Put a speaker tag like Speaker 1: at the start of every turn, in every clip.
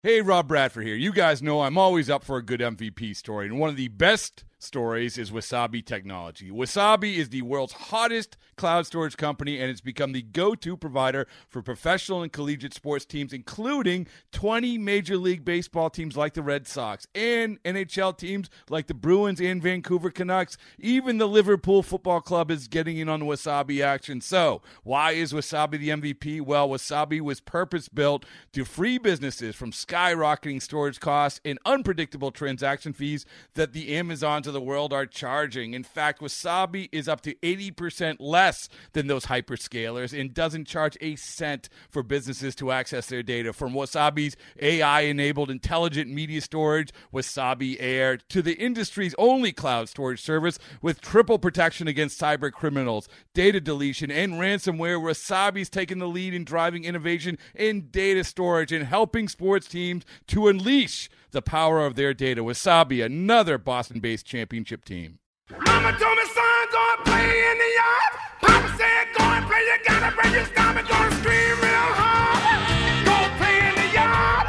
Speaker 1: Hey, Rob Bradford here. You guys know I'm always up for a good MVP story, and one of the best stories is Wasabi Technology. Wasabi is the world's hottest cloud storage company, and it's become the go-to provider for professional and collegiate sports teams, including 20 Major League Baseball teams like the Red Sox and NHL teams like the Bruins and Vancouver Canucks. Even the Liverpool Football Club is getting in on the Wasabi action. So, why is Wasabi the MVP? Well, Wasabi was purpose-built to free businesses from skyrocketing storage costs and unpredictable transaction fees that the Amazons of the world are charging. In fact, Wasabi is up to 80% less than those hyperscalers and doesn't charge a cent for businesses to access their data. From Wasabi's AI-enabled intelligent media storage, Wasabi Air, to the industry's only cloud storage service with triple protection against cyber criminals, data deletion, and ransomware, Wasabi's taken the lead in driving innovation in data storage and helping sports teams to unleash the power of their data. Wasabi, another Boston-based championship team.
Speaker 2: Mama told me, son, go and play in the yard. Papa said, go and play, you gotta break your stomach, go and scream real hard. Go play in the yard.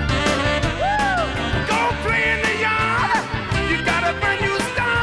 Speaker 2: Go play in the yard. You got a brand new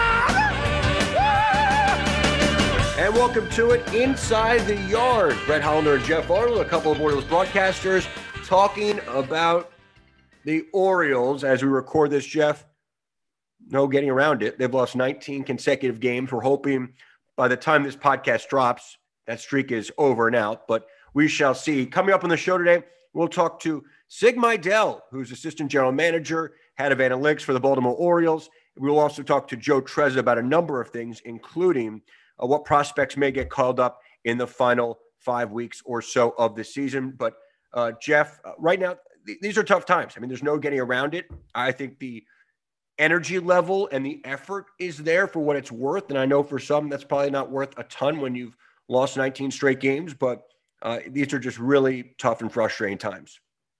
Speaker 2: start.
Speaker 3: And welcome to it, Inside the Yard. Brett Hollander and Jeff Arnold, a couple of Orioles broadcasters, talking about the Orioles as we record this, Jeff. No getting around it. They've lost 19 consecutive games. We're hoping by the time this podcast drops, that streak is over and out, but we shall see. Coming up on the show today, we'll talk to Sig Mejdal, who's Assistant General Manager, Head of Analytics for the Baltimore Orioles. We'll also talk to Joe Trezza about a number of things, including what prospects may get called up in the final 5 weeks or so of the season. But Jeff, right now, these are tough times. I mean, there's no getting around it. I think the energy level and the effort is there for what it's worth. And I know for some, that's probably not worth a ton when you've lost 19 straight games, but these are just really tough and frustrating times.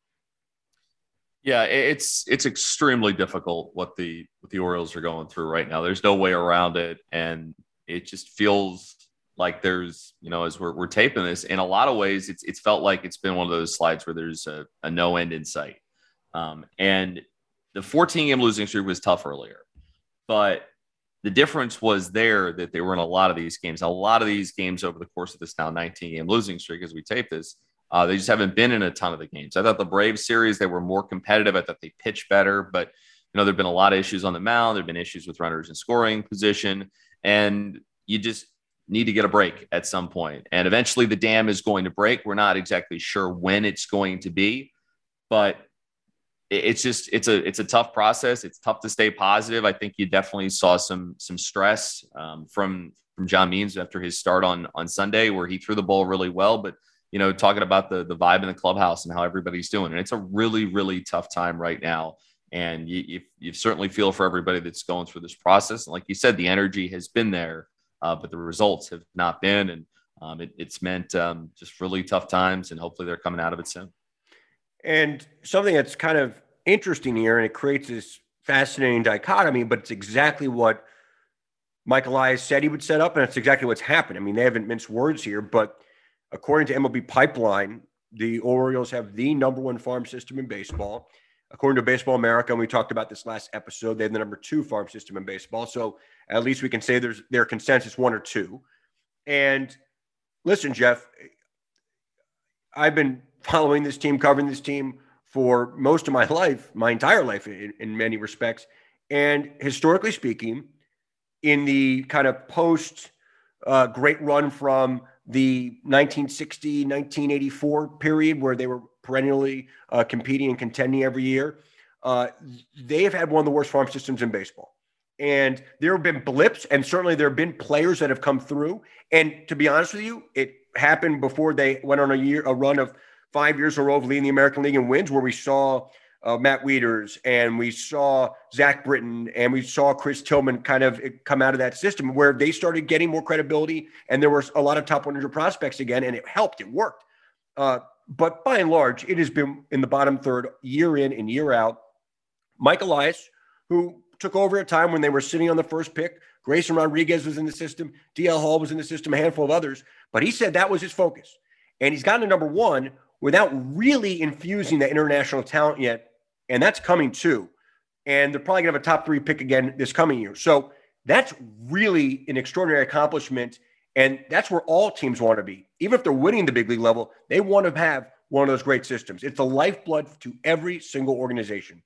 Speaker 4: Yeah, it's extremely difficult what the Orioles are going through right now. There's no way around it. And it just feels like there's, as we're taping this, in a lot of ways, it's felt like it's been one of those slides where there's a no end in sight. And the 14-game losing streak was tough earlier, but the difference was there that they were in a lot of these games. A lot of these games over the course of this now 19-game losing streak, as we tape this, they just haven't been in a ton of the games. I thought the Braves series, they were more competitive. I thought they pitched better, but there've been a lot of issues on the mound. There've been issues with runners in scoring position, and you just need to get a break at some point. And eventually the dam is going to break. We're not exactly sure when it's going to be, but it's a tough process. It's tough to stay positive. I think you definitely saw some stress from John Means after his start on Sunday, where he threw the ball really well, but talking about the vibe in the clubhouse and how everybody's doing. And it's a really, really tough time right now. And you certainly feel for everybody that's going through this process. And like you said, the energy has been there, but the results have not been. And it's meant just really tough times, and hopefully they're coming out of it soon.
Speaker 3: And something that's kind of interesting here, and it creates this fascinating dichotomy, but it's exactly what Mike Elias said he would set up, and it's exactly what's happened. I mean, they haven't minced words here, but according to MLB Pipeline, the Orioles have the number one farm system in baseball. According to Baseball America, and we talked about this last episode, they have the number 2 farm system in baseball. So at least we can say there's their consensus 1 or 2. And listen, Jeff, I've been following this team, covering this team for most of my life, my entire life in many respects. And historically speaking, in the kind of post great run from the 1960, 1984 period where they were perennially competing and contending every year, they have had one of the worst farm systems in baseball. And there have been blips, and certainly there have been players that have come through. And to be honest with you, it happened before they went on a run of 5 years in a row of leading the American League in wins, where we saw Matt Wieters and we saw Zach Britton and we saw Chris Tillman kind of come out of that system where they started getting more credibility, and there were a lot of top 100 prospects again, and it helped. It worked. But by and large, it has been in the bottom third year in and year out. Mike Elias, who took over at a time when they were sitting on the first pick. Grayson Rodriguez was in the system. DL Hall was in the system, a handful of others. But he said that was his focus. And he's gotten to number 1 without really infusing that international talent yet and that's coming too. And they're probably going to have a top 3 pick again this coming year. So that's really an extraordinary accomplishment. And that's where all teams want to be. Even if they're winning the big league level, they want to have one of those great systems. It's the lifeblood to every single organization.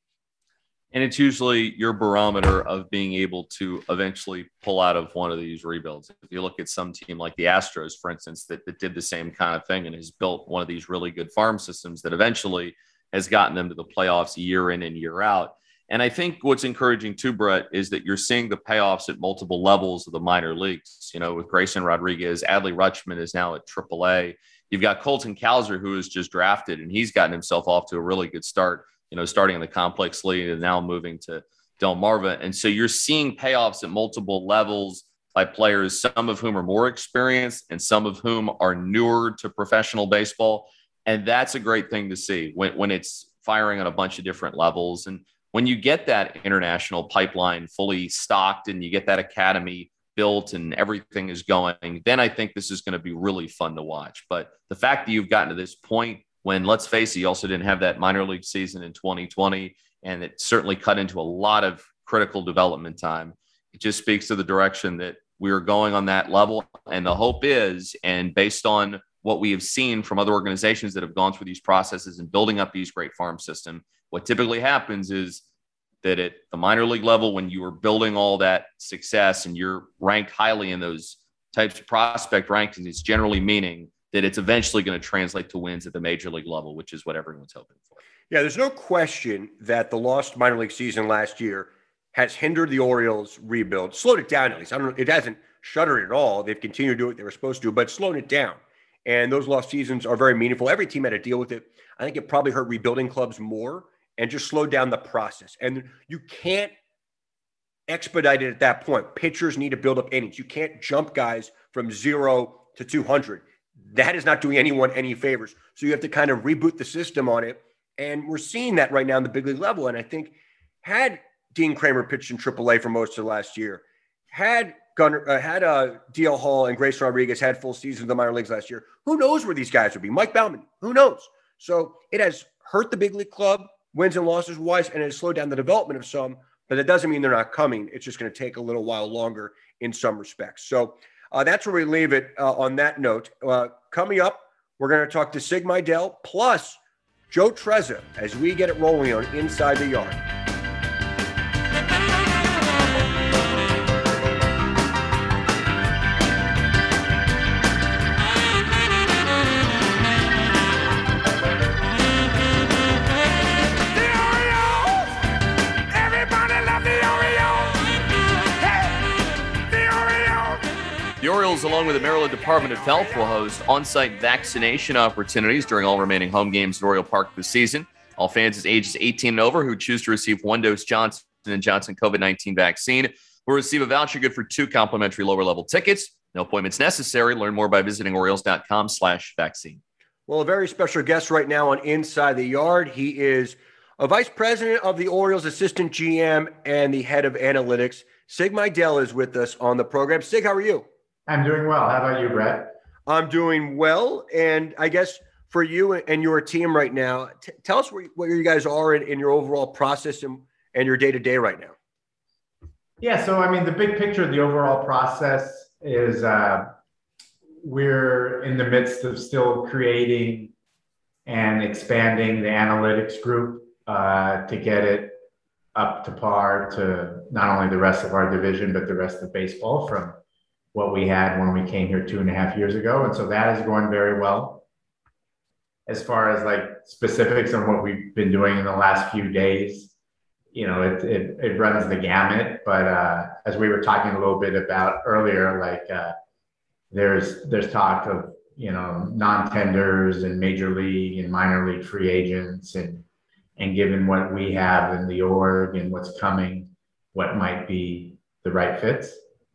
Speaker 4: And it's usually your barometer of being able to eventually pull out of one of these rebuilds. If you look at some team like the Astros, for instance, that did the same kind of thing and has built one of these really good farm systems that eventually has gotten them to the playoffs year in and year out. And I think what's encouraging too, Brett, is that you're seeing the payoffs at multiple levels of the minor leagues. You know, with Grayson Rodriguez, Adley Rutschman is now at AAA. You've got Colton Cowser, who was just drafted, and he's gotten himself off to a really good start, you know, starting in the complex league and now moving to Delmarva. And so you're seeing payoffs at multiple levels by players, some of whom are more experienced and some of whom are newer to professional baseball. And that's a great thing to see when it's firing on a bunch of different levels. And when you get that international pipeline fully stocked and you get that academy built and everything is going, then I think this is going to be really fun to watch. But the fact that you've gotten to this point when, let's face it, you also didn't have that minor league season in 2020, and it certainly cut into a lot of critical development time. It just speaks to the direction that we are going on that level. And the hope is, and based on what we have seen from other organizations that have gone through these processes and building up these great farm system, what typically happens is that at the minor league level, when you are building all that success and you're ranked highly in those types of prospect rankings, it's generally meaning that it's eventually going to translate to wins at the major league level, which is what everyone's hoping for.
Speaker 3: Yeah, there's no question that the lost minor league season last year has hindered the Orioles' rebuild, slowed it down at least. I don't know, it hasn't shuttered it at all. They've continued to do what they were supposed to, but slowed it down. And those lost seasons are very meaningful. Every team had to deal with it. I think it probably hurt rebuilding clubs more and just slowed down the process. And you can't expedite it at that point. Pitchers need to build up innings. You can't jump guys from 0 to 200. That is not doing anyone any favors. So you have to kind of reboot the system on it. And we're seeing that right now in the big league level. And I think had Dean Kramer pitched in AAA for most of last year, had DL Hall and Grayson Rodriguez had full seasons in the minor leagues last year, who knows where these guys would be? Mike Baumann, who knows? So it has hurt the big league club, wins and losses wise, and it has slowed down the development of some, but that doesn't mean they're not coming. It's just going to take a little while longer in some respects. So that's where we leave it on that note. Coming up, we're going to talk to Sig Mejdal plus Joe Trezza as we get it rolling on Inside the Yard.
Speaker 4: The Orioles, along with the Maryland Department of Health, will host on-site vaccination opportunities during all remaining home games at Oriole Park this season. All fans ages 18 and over who choose to receive one-dose Johnson & Johnson COVID-19 vaccine will receive a voucher good for 2 complimentary lower-level tickets. No appointments necessary. Learn more by visiting Orioles.com/vaccine.
Speaker 3: Well, a very special guest right now on Inside the Yard. He is a vice president of the Orioles, assistant GM, and the head of analytics. Sig Mejdal is with us on the program. Sig, how are you?
Speaker 5: I'm doing well. How about you, Brett?
Speaker 3: I'm doing well. And I guess for you and your team right now, tell us where you guys are in your overall process and your day-to-day right now.
Speaker 5: Yeah, so, I mean, the big picture of the overall process is we're in the midst of still creating and expanding the analytics group to get it up to par to not only the rest of our division, but the rest of baseball from what we had when we came here 2.5 years ago. And so that is going very well. As far as like specifics on what we've been doing in the last few days, you know, it runs the gamut. But as we were talking a little bit about earlier, like there's talk of, you know, non-tenders and major league and minor league free agents and given what we have in the org and what's coming, what might be the right fits.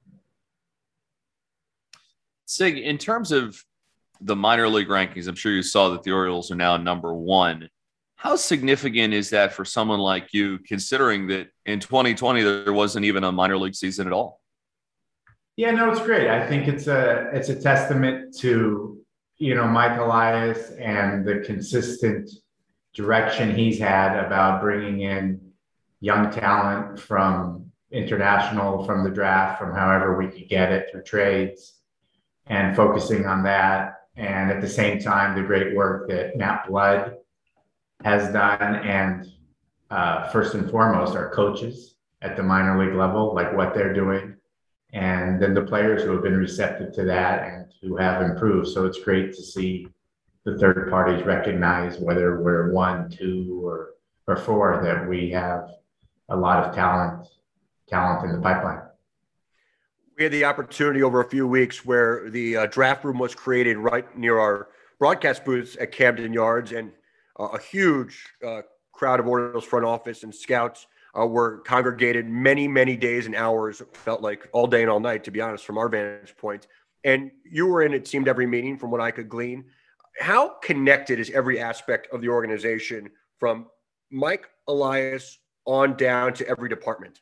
Speaker 4: Sig, in terms of the minor league rankings, I'm sure you saw that the Orioles are now number 1. How significant is that for someone like you, considering that in 2020 there wasn't even a minor league season at all?
Speaker 5: Yeah, no, it's great. I think it's a testament to, you know, Mike Elias and the consistent direction he's had about bringing in young talent from international, from the draft, from however we could get it through trades, and focusing on that. And at the same time, the great work that Matt Blood has done, and first and foremost, our coaches at the minor league level, like what they're doing, and then the players who have been receptive to that and who have improved. So it's great to see the third parties recognize, whether we're 1, 2, or 4, that we have a lot of talent in the pipeline.
Speaker 3: We had the opportunity over a few weeks where the draft room was created right near our broadcast booths at Camden Yards, and a huge crowd of Orioles front office and scouts were congregated many, many days and hours, felt like all day and all night, to be honest, from our vantage point. And you were in, it seemed, every meeting from what I could glean. How connected is every aspect of the organization from Mike Elias on down to every department?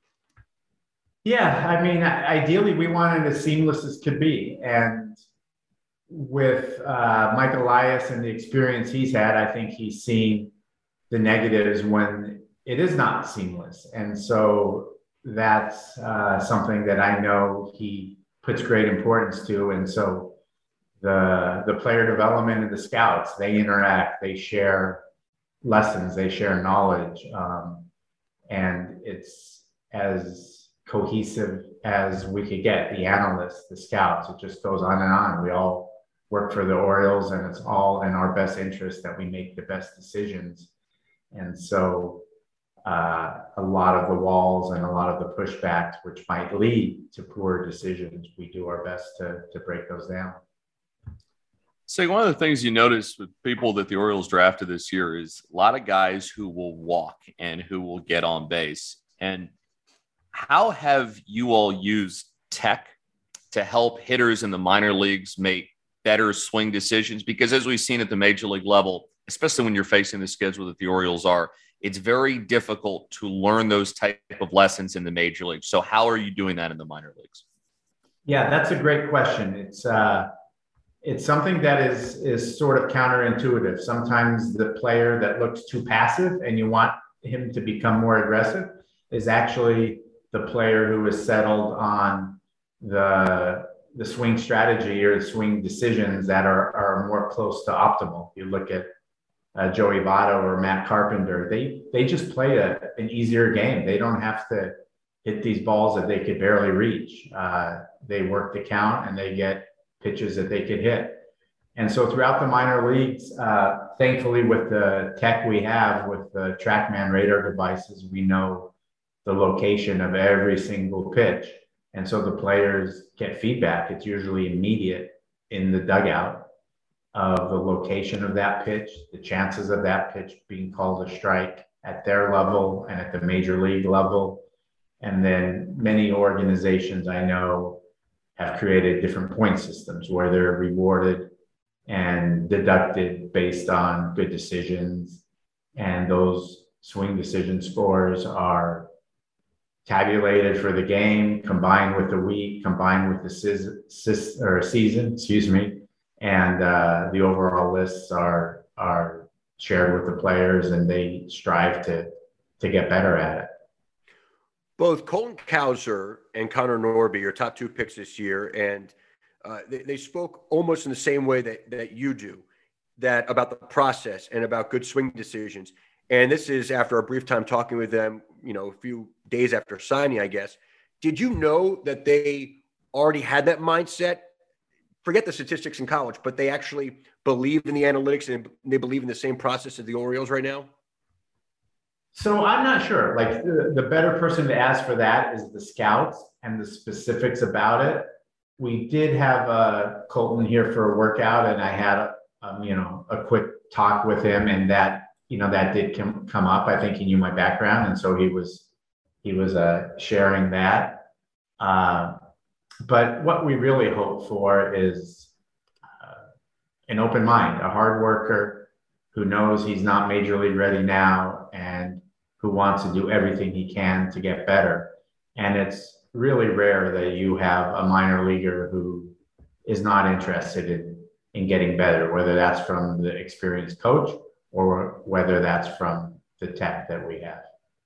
Speaker 5: Yeah, I mean, ideally, we want it as seamless as could be. And with Mike Elias and the experience he's had, I think he's seen the negatives when it is not seamless. And so that's something that I know he puts great importance to. And so the player development and the scouts, they interact, they share lessons, they share knowledge. And it's as cohesive as we could get. The analysts, the scouts, it just goes on and on. We all work for the Orioles, and it's all in our best interest that we make the best decisions. And so a lot of the walls and a lot of the pushbacks, which might lead to poor decisions, we do our best to break those down.
Speaker 4: So one of the things you notice with people that the Orioles drafted this year is a lot of guys who will walk and who will get on base. And how have you all used tech to help hitters in the minor leagues make better swing decisions? Because as we've seen at the major league level, especially when you're facing the schedule that the Orioles are, it's very difficult to learn those type of lessons in the major leagues. So how are you doing that in the minor leagues?
Speaker 5: Yeah, that's a great question. It's something that is sort of counterintuitive. Sometimes the player that looks too passive and you want him to become more aggressive is actually the player who is settled on the swing strategy or the swing decisions that are more close to optimal. You look at Joey Votto or Matt Carpenter, they just play an easier game. They don't have to hit these balls that they could barely reach. They work the count and they get pitches that they could hit. And so throughout the minor leagues, thankfully with the tech we have with the TrackMan radar devices, we know the location of every single pitch. And so the players get feedback. It's usually immediate in the dugout of the location of that pitch, the chances of that pitch being called a strike at their level and at the major league level. And then many organizations I know have created different point systems where they're rewarded and deducted based on good decisions. And those swing decision scores are tabulated for the game, combined with the week, combined with the season, and the overall lists are shared with the players, and they strive to get better at it.
Speaker 3: Both Colton Cowser and Connor Norby are top 2 picks this year, and they spoke almost in the same way that you do, that about the process and about good swing decisions. And this is after a brief time talking with them, a few days after signing, I guess. Did you know that they already had that mindset? Forget the statistics in college, but they actually believe in the analytics and they believe in the same process as the Orioles right now?
Speaker 5: So I'm not sure. Like the better person to ask for that is the scouts and the specifics about it. We did have Colton here for a workout, and I had a quick talk with him, and that did come up. I think he knew my background, and so he was sharing that. But what we really hope for is an open mind, a hard worker who knows he's not major league ready now and who wants to do everything he can to get better. And it's really rare that you have a minor leaguer who is not interested in getting better, whether that's from the experienced coach or whether that's from the tech that we have.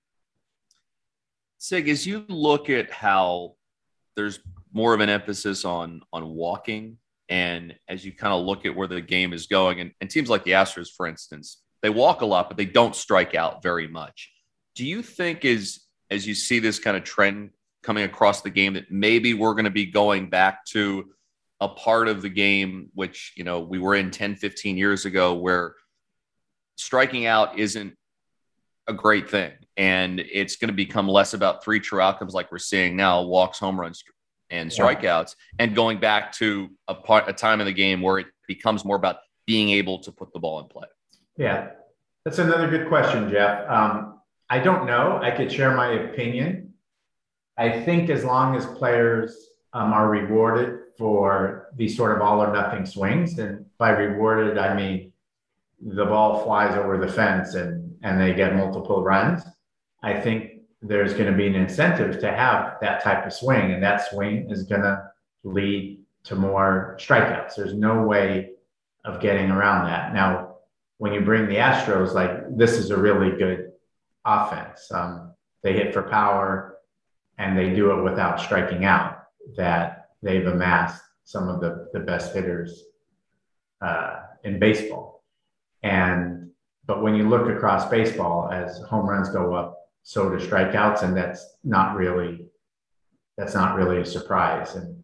Speaker 4: Sig, as you look at how there's more of an emphasis on walking, and as you kind of look at where the game is going, and teams like the Astros, for instance, they walk a lot, but they don't strike out very much. Do you think as you see this kind of trend coming across the game that maybe we're going to be going back to a part of the game, which, you know, we were in 10, 15 years ago, where striking out isn't a great thing. And it's going to become less about three true outcomes like we're seeing now, walks, home runs, and strikeouts, and going back to a time in the game where it becomes more about being able to put the ball in play?
Speaker 5: Yeah, that's another good question, Jeff. I don't know. I could share my opinion. I think as long as players are rewarded for these sort of all or nothing swings, and by rewarded, I mean the ball flies over the fence and they get multiple runs, I think there's going to be an incentive to have that type of swing, and that swing is going to lead to more strikeouts. There's no way of getting around that. Now, when you bring the Astros, like, this is a really good offense. They hit for power and they do it without striking out. That they've amassed some of the best hitters in baseball. But when you look across baseball, as home runs go up, so do strikeouts, and that's not really a surprise. And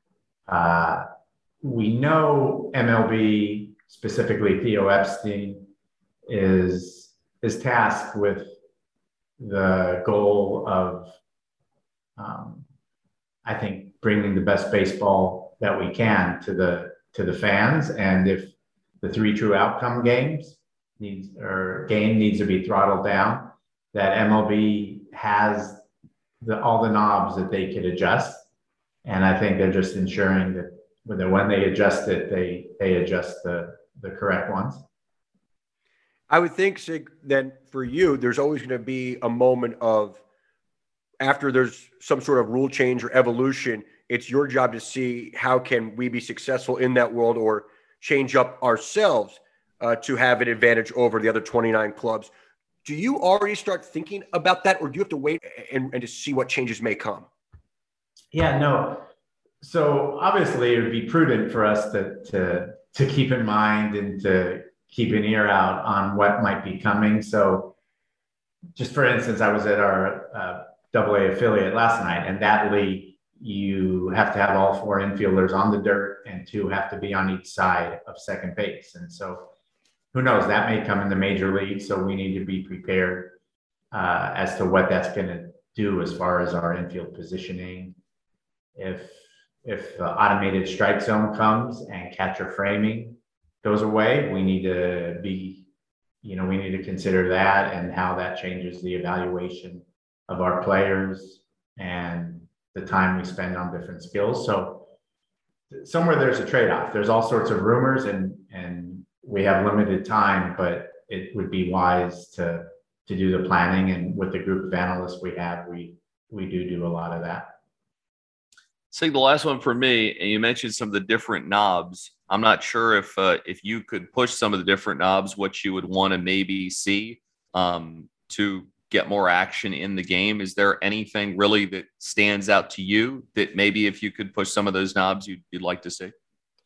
Speaker 5: we know MLB, specifically Theo Epstein, is tasked with the goal of, I think, bringing the best baseball that we can to the fans. And if the three true outcome game needs to be throttled down, that MLB has all the knobs that they could adjust. And I think they're just ensuring that when they adjust it, they adjust the correct ones.
Speaker 3: I would think, Sig, that for you, there's always going to be a moment of, after there's some sort of rule change or evolution, it's your job to see how can we be successful in that world or change up ourselves to have an advantage over the other 29 clubs. Do you already start thinking about that, or do you have to wait and to see what changes may come?
Speaker 5: Yeah, no. So obviously it would be prudent for us to keep in mind and to keep an ear out on what might be coming. So just for instance, I was at our AA affiliate last night, and that league, you have to have all four infielders on the dirt and two have to be on each side of second base. And so who knows, that may come in the major league. So we need to be prepared as to what that's going to do as far as our infield positioning. If the automated strike zone comes and catcher framing goes away, we need to consider that and how that changes the evaluation of our players and the time we spend on different skills. So somewhere there's a trade-off. There's all sorts of rumors and we have limited time, but it would be wise to do the planning. And with the group of analysts we have, we do a lot of that.
Speaker 4: Sig, the last one for me, and you mentioned some of the different knobs. I'm not sure if you could push some of the different knobs, what you would want to maybe see to get more action in the game. Is there anything really that stands out to you that maybe if you could push some of those knobs, you'd like to see?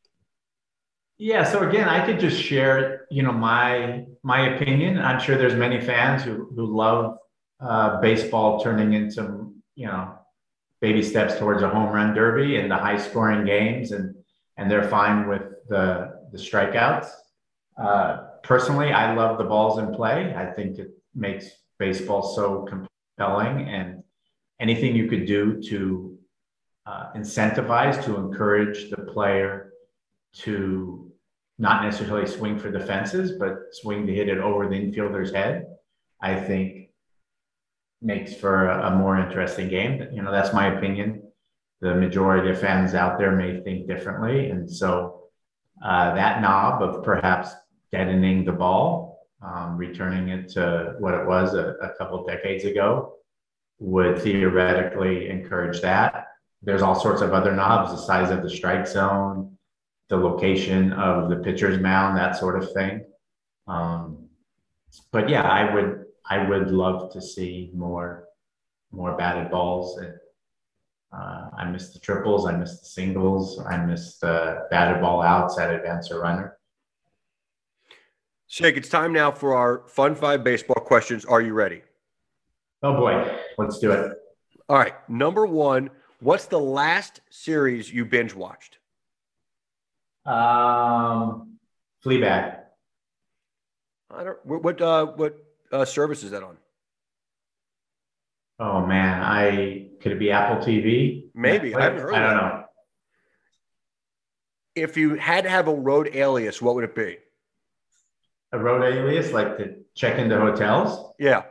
Speaker 5: Yeah. So again, I could just share, my opinion. I'm sure there's many fans who love baseball turning into, baby steps towards a home run derby and the high scoring games, and they're fine with the strikeouts. Personally, I love the balls in play. I think it makes baseball so compelling, and anything you could do to incentivize, to encourage the player to not necessarily swing for the fences, but swing to hit it over the infielder's head, I think makes for a more interesting game. That's my opinion. The majority of fans out there may think differently. And so that knob of perhaps deadening the ball, returning it to what it was a couple of decades ago, would theoretically encourage that. There's all sorts of other knobs, the size of the strike zone, the location of the pitcher's mound, that sort of thing. but yeah, I would love to see more batted balls. And I miss the triples. I miss the singles. I miss the batted ball outs at advancer runner.
Speaker 3: Sig, it's time now for our Fun 5 baseball questions. Are you ready?
Speaker 5: Oh boy, let's do it.
Speaker 3: All right. Number one, what's the last series you binge watched?
Speaker 5: Fleabag.
Speaker 3: I don't. What service is that on?
Speaker 5: Oh man, could it be Apple TV?
Speaker 3: Maybe. I haven't heard
Speaker 5: I
Speaker 3: of
Speaker 5: don't
Speaker 3: that.
Speaker 5: know.
Speaker 3: If you had to have a road alias, what would it be?
Speaker 5: A road alias, like to check into hotels?
Speaker 3: Yeah.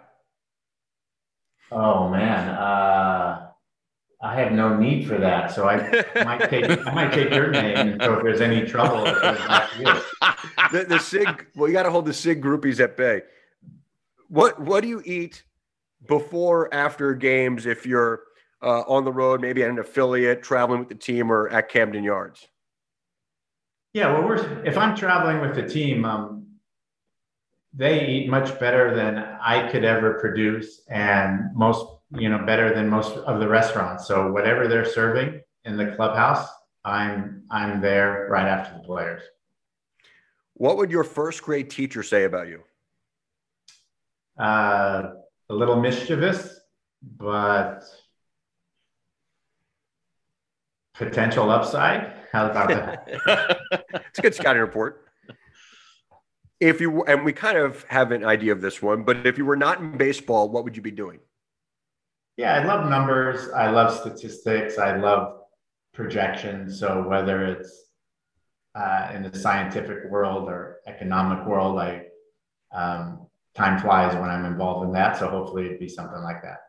Speaker 5: Oh man, I have no need for that, so I might take your name, and so if there's any trouble, it goes back to you.
Speaker 3: The Sig. Well, you got to hold the Sig groupies at bay. What do you eat before, after games if you're on the road, maybe at an affiliate, traveling with the team, or at Camden Yards?
Speaker 5: Yeah, well, if I'm traveling with the team, they eat much better than I could ever produce, and better than most of the restaurants. So whatever they're serving in the clubhouse, I'm there right after the players.
Speaker 3: What would your first grade teacher say about you?
Speaker 5: A little mischievous, but potential upside. How about that?
Speaker 3: It's a good scouting report. And we kind of have an idea of this one, but if you were not in baseball, what would you be doing?
Speaker 5: Yeah, I love numbers. I love statistics. I love projections. So whether it's in the scientific world or economic world, time flies when I'm involved in that. So hopefully it'd be something like that.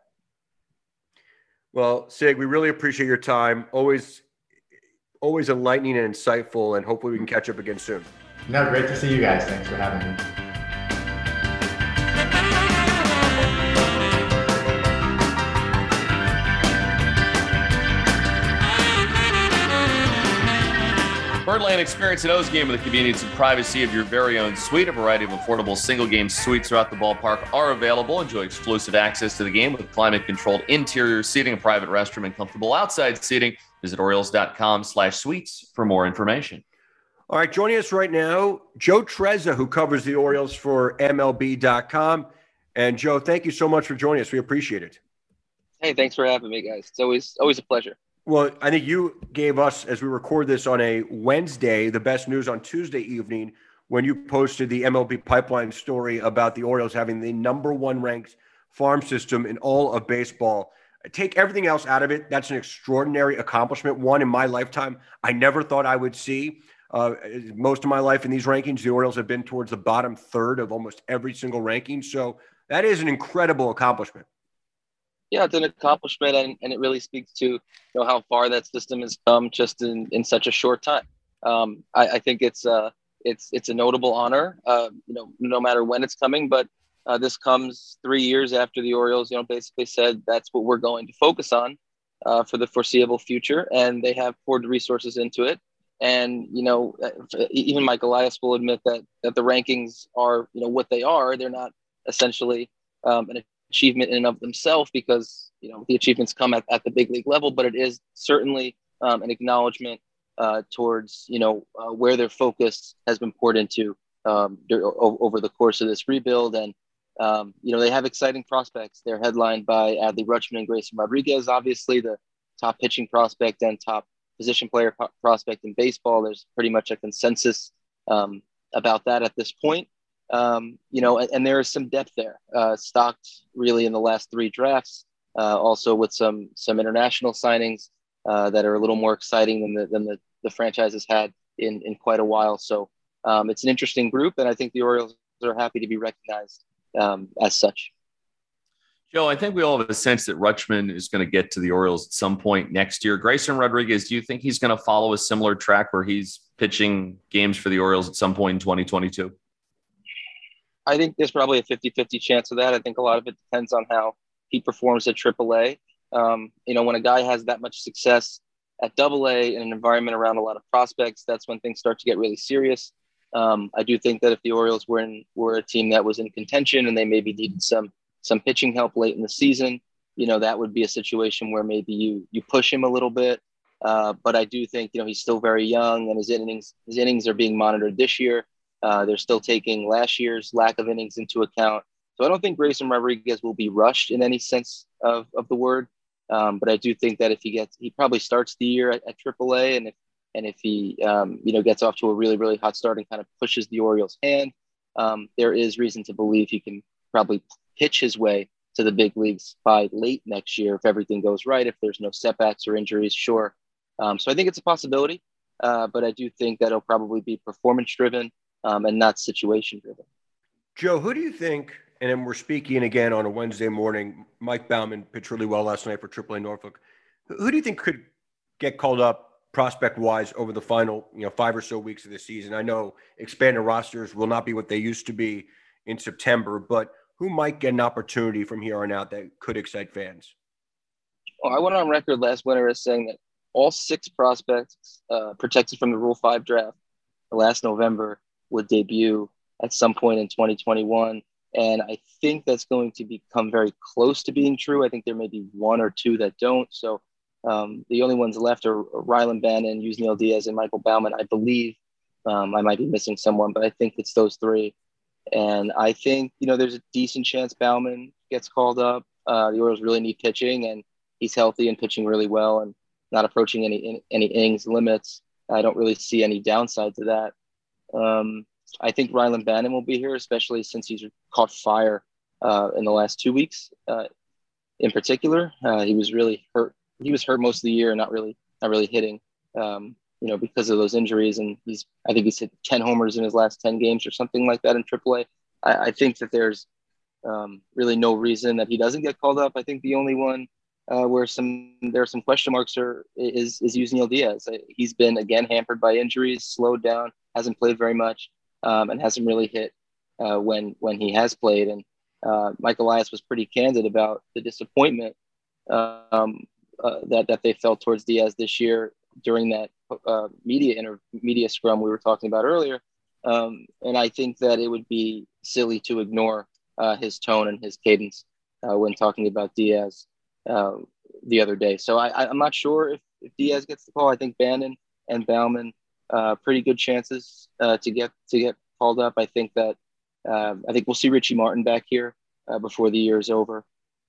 Speaker 3: Well, Sig, we really appreciate your time. Always enlightening and insightful, and hopefully we can catch up again soon.
Speaker 5: No, great to see you guys. Thanks for having me.
Speaker 4: Birdland, experience an O's game with the convenience and privacy of your very own suite. A variety of affordable single-game suites throughout the ballpark are available. Enjoy exclusive access to the game with climate-controlled interior seating, a private restroom, and comfortable outside seating. Visit Orioles.com/suites for more information.
Speaker 3: All right, joining us right now, Joe Trezza, who covers the Orioles for MLB.com. And Joe, thank you so much for joining us. We appreciate it.
Speaker 6: Hey, thanks for having me, guys. It's always a pleasure.
Speaker 3: Well, I think you gave us, as we record this on a Wednesday, the best news on Tuesday evening when you posted the MLB Pipeline story about the Orioles having the number one ranked farm system in all of baseball. Take everything else out of it. That's an extraordinary accomplishment. One in my lifetime I never thought I would see. Most of my life in these rankings, the Orioles have been towards the bottom third of almost every single ranking. So that is an incredible accomplishment.
Speaker 6: Yeah, it's an accomplishment, and it really speaks to how far that system has come just in such a short time. I think it's a notable honor, no matter when it's coming, but this comes 3 years after the Orioles, basically said that's what we're going to focus on for the foreseeable future, and they have poured resources into it. And even Mike Elias will admit that the rankings are what they are. They're not essentially an achievement in and of themselves, because the achievements come at the big league level, but it is certainly an acknowledgement towards where their focus has been poured into over the course of this rebuild. And they have exciting prospects. They're headlined by Adley Rutschman and Grayson Rodriguez, obviously the top pitching prospect and top position player prospect in baseball. There's pretty much a consensus about that at this point. And there is some depth there, stocked really in the last 3 drafts, also with some international signings that are a little more exciting than the franchise has had in quite a while. So it's an interesting group, and I think the Orioles are happy to be recognized as such.
Speaker 4: Joe, I think we all have a sense that Rutschman is going to get to the Orioles at some point next year. Grayson Rodriguez, do you think he's going to follow a similar track where he's pitching games for the Orioles at some point in 2022?
Speaker 6: I think there's probably a 50-50 chance of that. I think a lot of it depends on how he performs at AAA. When a guy has that much success at AA in an environment around a lot of prospects, that's when things start to get really serious. I do think that if the Orioles were a team that was in contention and they maybe needed some pitching help late in the season, that would be a situation where maybe you push him a little bit. But I do think, he's still very young and his innings are being monitored this year. They're still taking last year's lack of innings into account. So I don't think Grayson Rodriguez will be rushed in any sense of the word. But I do think that if he probably starts the year at AAA, and if he gets off to a really, really hot start and kind of pushes the Orioles' hand, there is reason to believe he can probably pitch his way to the big leagues by late next year if everything goes right, if there's no setbacks or injuries, sure. So I think it's a possibility, but I do think that it'll probably be performance-driven and not situation-driven.
Speaker 3: Joe, who do you think, and then we're speaking again on a Wednesday morning, Mike Baumann pitched really well last night for AAA Norfolk. Who do you think could get called up prospect-wise over the final 5 or so weeks of the season? I know expanded rosters will not be what they used to be in September, but who might get an opportunity from here on out that could excite fans?
Speaker 6: Well, I went on record last winter as saying that all 6 prospects protected from the Rule 5 draft last November would debut at some point in 2021. And I think that's going to become very close to being true. I think there may be 1 or 2 that don't. So the only ones left are Rylan Bannon, Yusniel Diaz, and Michael Baumann. I believe I might be missing someone, but I think it's those 3. And I think, there's a decent chance Baumann gets called up. The Orioles really need pitching, and he's healthy and pitching really well and not approaching any innings limits. I don't really see any downside to that. I think Rylan Bannon will be here, especially since he's caught fire in the last 2 weeks. In particular, he was really hurt. He was hurt most of the year and not really hitting, because of those injuries. And I think he's hit 10 homers in his last 10 games or something like that in AAA. I think that there's really no reason that he doesn't get called up. I think the only one where there are some question marks is Yusniel Diaz. He's been again hampered by injuries, slowed down, hasn't played very much, and hasn't really hit when he has played. And Mike Elias was pretty candid about the disappointment that they felt towards Diaz this year during that media scrum we were talking about earlier. And I think that it would be silly to ignore his tone and his cadence when talking about Diaz the other day. So I'm not sure if Diaz gets the call. I think Bannon and Baumann pretty good chances to get called up. I think we'll see Richie Martin back here before the year is over.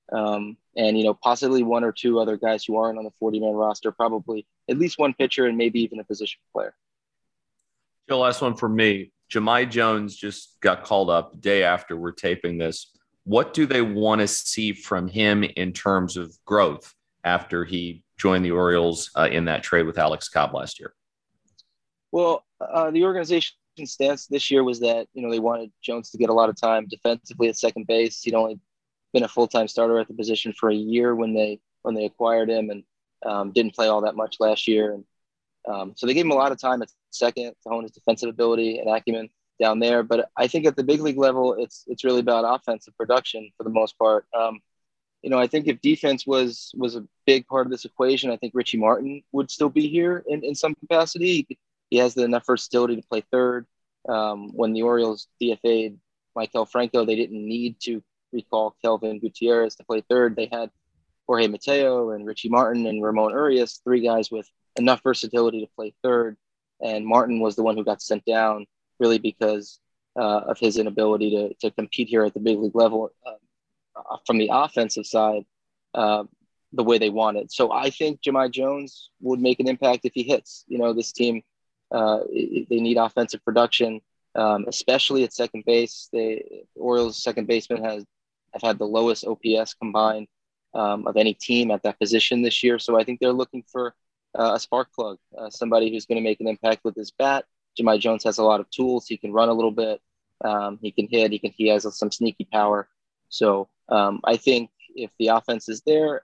Speaker 6: And possibly 1 or 2 other guys who aren't on the 40-man roster, probably at least 1 pitcher and maybe even a position player.
Speaker 4: The last one for me. Jahmai Jones just got called up the day after we're taping this. What do they want to see from him in terms of growth after he joined the Orioles in that trade with Alex Cobb last year?
Speaker 6: Well, the organization's stance this year was that, they wanted Jones to get a lot of time defensively at second base. He'd only been a full-time starter at the position for a year when they acquired him, and didn't play all that much last year. And so they gave him a lot of time at second to hone his defensive ability and acumen down there. But I think at the big league level, it's really about offensive production for the most part. I think if defense was a big part of this equation, I think Richie Martin would still be here in some capacity. He has enough versatility to play third. When the Orioles DFA'd Maikel Franco, they didn't need to recall Kelvin Gutierrez to play third. They had Jorge Mateo and Richie Martin and Ramon Urias, 3 guys with enough versatility to play third. And Martin was the one who got sent down really because of his inability to compete here at the big league level from the offensive side the way they wanted. So I think Jahmai Jones would make an impact if he hits. This team, they need offensive production, especially at second base. The Orioles second baseman have had the lowest OPS combined of any team at that position this year. So I think they're looking for a spark plug, somebody who's going to make an impact with his bat. Jahmai Jones has a lot of tools. He can run a little bit. He can hit. He has some sneaky power. So I think if the offense is there,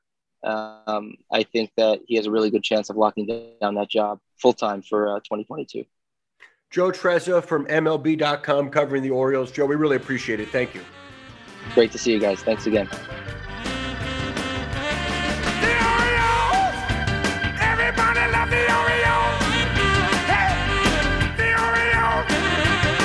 Speaker 6: I think that he has a really good chance of locking down that job full-time for 2022.
Speaker 3: Joe Trezza from MLB.com covering the Orioles. Joe, we really appreciate it. Thank you.
Speaker 6: Great to see you guys. Thanks again.
Speaker 2: The Orioles! Everybody love the Orioles! Hey! The Orioles!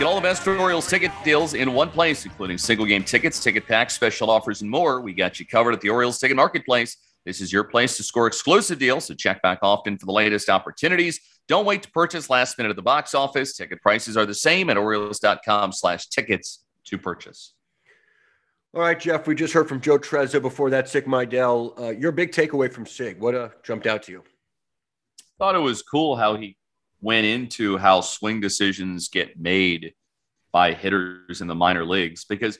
Speaker 4: Get all the best Orioles ticket deals in one place, including single game tickets, ticket packs, special offers, and more. We got you covered at the Orioles Ticket Marketplace. This is your place to score exclusive deals, so check back often for the latest opportunities. Don't wait to purchase last minute at the box office. Ticket prices are the same at Orioles.com/tickets to purchase.
Speaker 3: All right, Jeff, we just heard from Joe Trezza. Before that, Sig Mejdal. Your big takeaway from Sig, what jumped out to you?
Speaker 4: Thought it was cool how he went into how swing decisions get made by hitters in the minor leagues, because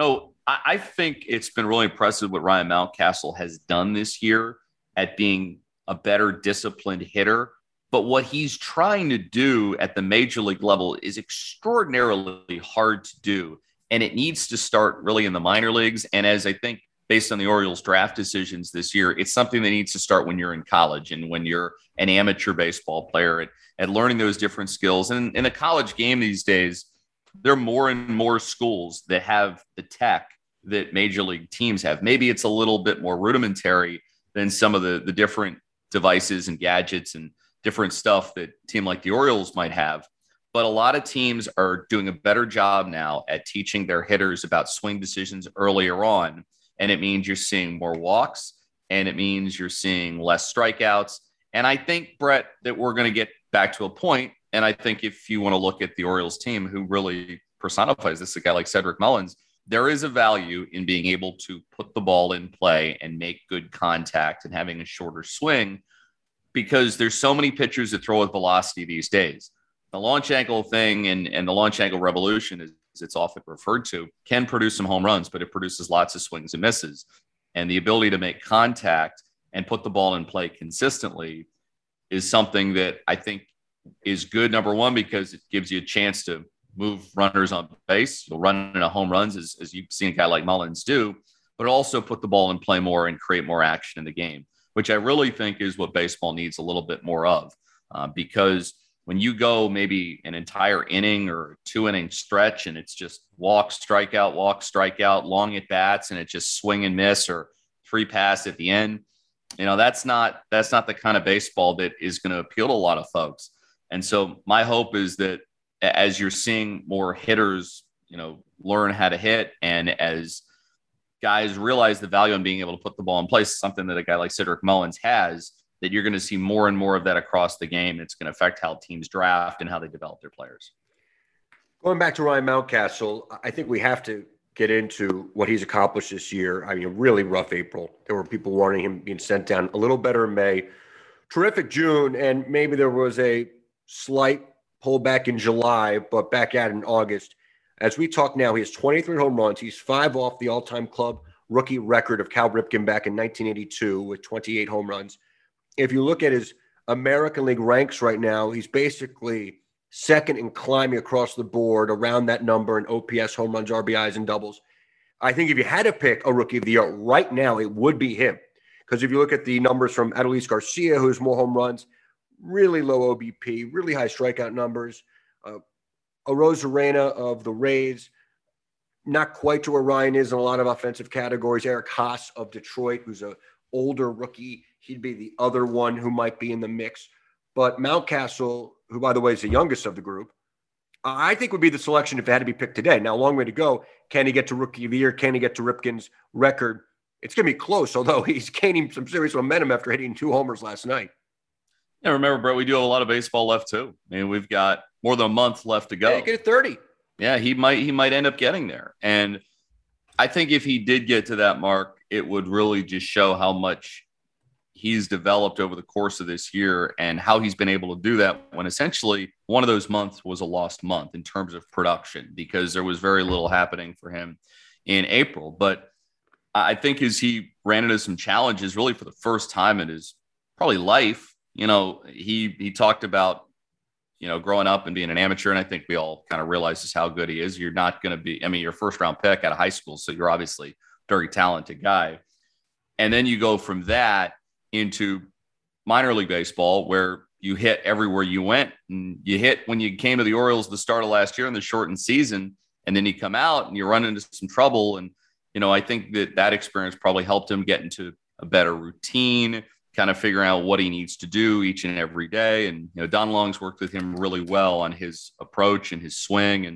Speaker 4: I think it's been really impressive what Ryan Mountcastle has done this year at being a better disciplined hitter. But what he's trying to do at the major league level is extraordinarily hard to do. And it needs to start really in the minor leagues. And as I think based on the Orioles draft decisions this year, it's something that needs to start when you're in college and when you're an amateur baseball player at learning those different skills. And in the college game these days, there are more and more schools that have the tech that major league teams have. Maybe it's a little bit more rudimentary than some of the different devices and gadgets and different stuff that a team like the Orioles might have. But a lot of teams are doing a better job now at teaching their hitters about swing decisions earlier on. And it means you're seeing more walks, and it means you're seeing less strikeouts. And I think, Brett, that we're going to get back to a point. And I think if you want to look at the Orioles team, who really personifies this, a guy like Cedric Mullins, there is a value in being able to put the ball in play and make good contact and having a shorter swing, because there's so many pitchers that throw with velocity these days. The launch angle thing and the launch angle revolution, as it's often referred to, can produce some home runs, but it produces lots of swings and misses. And the ability to make contact and put the ball in play consistently is something that I think is good, number one, because it gives you a chance to move runners on base. You'll run into home runs, as you've seen a guy like Mullins do, but also put the ball in play more and create more action in the game, which I really think is what baseball needs a little bit more of, because when you go maybe an entire inning or 2-inning stretch and it's just walk, strikeout, long at bats, and it's just swing and miss or free pass at the end, that's not the kind of baseball that is going to appeal to a lot of folks. And so my hope is that as you're seeing more hitters, learn how to hit, and as guys realize the value in being able to put the ball in place, something that a guy like Cedric Mullins has, that you're going to see more and more of that across the game. It's going to affect how teams draft and how they develop their players.
Speaker 3: Going back to Ryan Mountcastle, I think we have to get into what he's accomplished this year. I mean, a really rough April. There were people warning him being sent down. A little better in May. Terrific June, and maybe there was a slight pullback in July, but back at it in August. As we talk now, he has 23 home runs. He's 5 off the all-time club rookie record of Cal Ripken back in 1982 with 28 home runs. If you look at his American League ranks right now, he's basically second and climbing across the board around that number in OPS, home runs, RBIs, and doubles. I think if you had to pick a rookie of the year right now, it would be him. Because if you look at the numbers from Adolis Garcia, who has more home runs, really low OBP, really high strikeout numbers. Arozarena of the Rays, not quite to where Ryan is in a lot of offensive categories. Eric Haas of Detroit, who's an older rookie. He'd be the other one who might be in the mix. But Mountcastle, who, by the way, is the youngest of the group, I think would be the selection if it had to be picked today. Now, a long way to go. Can he get to Rookie of the Year? Can he get to Ripken's record? It's going to be close, although he's gaining some serious momentum after hitting 2 homers last night.
Speaker 4: Yeah, remember, Brett, we do have a lot of baseball left, too. I mean, we've got more than a month left to go.
Speaker 3: Yeah, you get 30.
Speaker 4: Yeah, he might end up getting there. And I think if he did get to that mark, it would really just show how much he's developed over the course of this year and how he's been able to do that when essentially one of those months was a lost month in terms of production, because there was very little happening for him in April. But I think as he ran into some challenges really for the first time in his probably life, he talked about, growing up and being an amateur. And I think we all kind of realize just how good he is. You're not going to be, your first round pick out of high school. So you're obviously a very talented guy. And then you go from that into minor league baseball, where you hit everywhere you went, and you hit when you came to the Orioles the start of last year in the shortened season, and then you come out and you run into some trouble. And, I think that experience probably helped him get into a better routine, kind of figuring out what he needs to do each and every day. And, Don Long's worked with him really well on his approach and his swing. And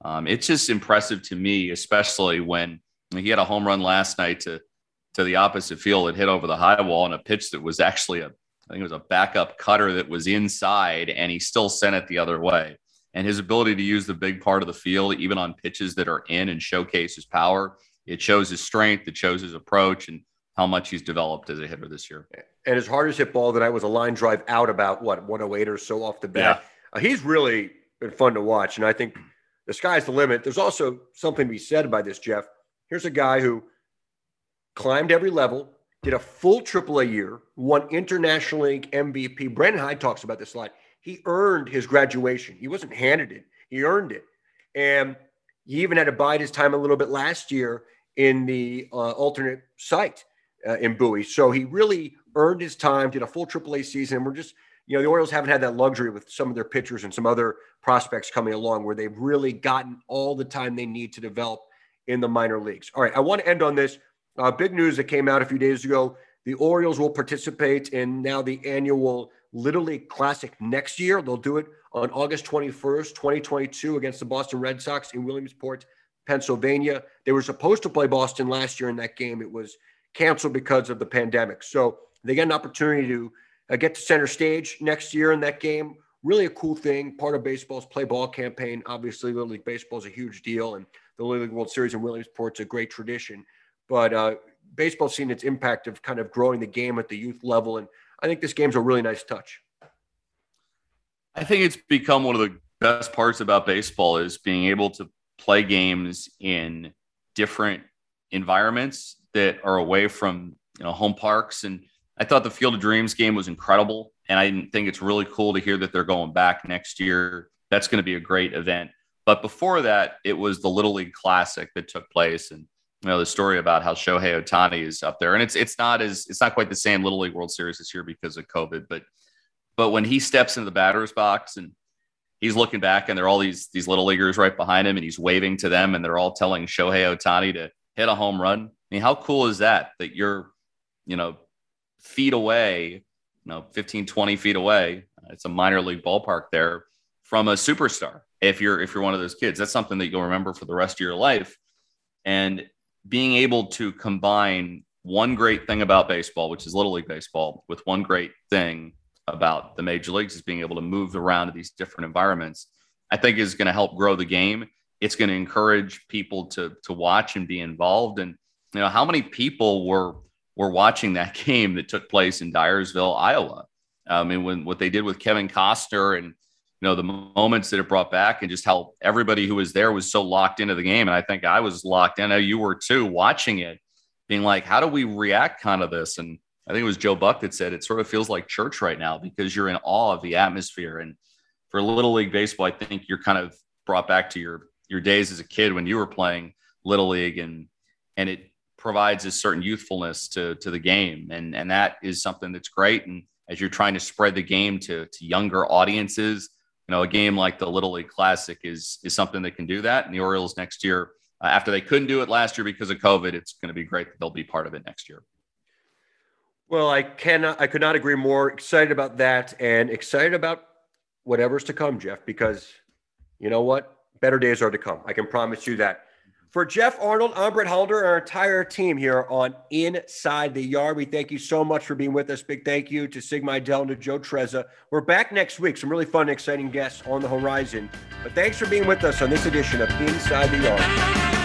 Speaker 4: It's just impressive to me, especially when he had a home run last night to the opposite field. It hit over the high wall on a pitch that was actually I think it was a backup cutter that was inside, and he still sent it the other way. And his ability to use the big part of the field, even on pitches that are in, and showcase his power, it shows his strength, it shows his approach, and how much he's developed as a hitter this year.
Speaker 3: And his hardest hit ball tonight was a line drive out about 108 or so off the bat. Yeah. He's really been fun to watch, and I think the sky's the limit. There's also something to be said by this, Jeff. Here's a guy who climbed every level, did a full AAA year, won International League MVP. Brandon Hyde talks about this a lot. He earned his graduation. He wasn't handed it. He earned it. And he even had to bide his time a little bit last year in the alternate site in Bowie. So he really earned his time, did a full AAA season. And we're just, the Orioles haven't had that luxury with some of their pitchers and some other prospects coming along where they've really gotten all the time they need to develop in the minor leagues. All right, I want to end on this. Big news that came out a few days ago. The Orioles will participate in now the annual Little League Classic next year. They'll do it on August 21st, 2022 against the Boston Red Sox in Williamsport, Pennsylvania. They were supposed to play Boston last year in that game. It was canceled because of the pandemic. So they get an opportunity to get to center stage next year in that game. Really a cool thing. Part of baseball's play ball campaign. Obviously, Little League Baseball is a huge deal, and the Little League World Series in Williamsport's a great tradition. But baseball's seen its impact of kind of growing the game at the youth level, and I think this game's a really nice touch.
Speaker 4: I think it's become one of the best parts about baseball is being able to play games in different environments that are away from home parks. And I thought the Field of Dreams game was incredible, and I think it's really cool to hear that they're going back next year. That's going to be a great event. But before that, it was the Little League Classic that took place, and the story about how Shohei Ohtani is up there, and it's not quite the same Little League World Series this year because of COVID, but when he steps into the batter's box and he's looking back and there are all these little leaguers right behind him and he's waving to them and they're all telling Shohei Ohtani to hit a home run. I mean, how cool is that you're, feet away, 15, 20 feet away. It's a minor league ballpark there from a superstar. If you're one of those kids, that's something that you'll remember for the rest of your life. And being able to combine one great thing about baseball, which is Little League Baseball, with one great thing about the major leagues is being able to move around to these different environments, I think is going to help grow the game. It's going to encourage people to watch and be involved. And, how many people were watching that game that took place in Dyersville, Iowa? And what they did with Kevin Costner and, the moments that it brought back and just how everybody who was there was so locked into the game. And I think I was locked in. I know you were too, watching it, being like, how do we react kind of this? And I think it was Joe Buck that said it sort of feels like church right now because you're in awe of the atmosphere. And for Little League Baseball, I think you're kind of brought back to your days as a kid when you were playing Little League, and it provides a certain youthfulness to the game. And that is something that's great. And as you're trying to spread the game to younger audiences, a game like the Little League Classic is something that can do that. And the Orioles next year, after they couldn't do it last year because of COVID, it's going to be great that they'll be part of it next year.
Speaker 3: Well, I could not agree more. Excited about that and excited about whatever's to come, Jeff, because you know what? Better days are to come. I can promise you that. For Jeff Arnold, I'm Brett Hollander, and our entire team here on Inside the Yard, we thank you so much for being with us. Big thank you to Sig Mejdal and to Joe Trezza. We're back next week. Some really fun and exciting guests on the horizon. But thanks for being with us on this edition of Inside the Yard.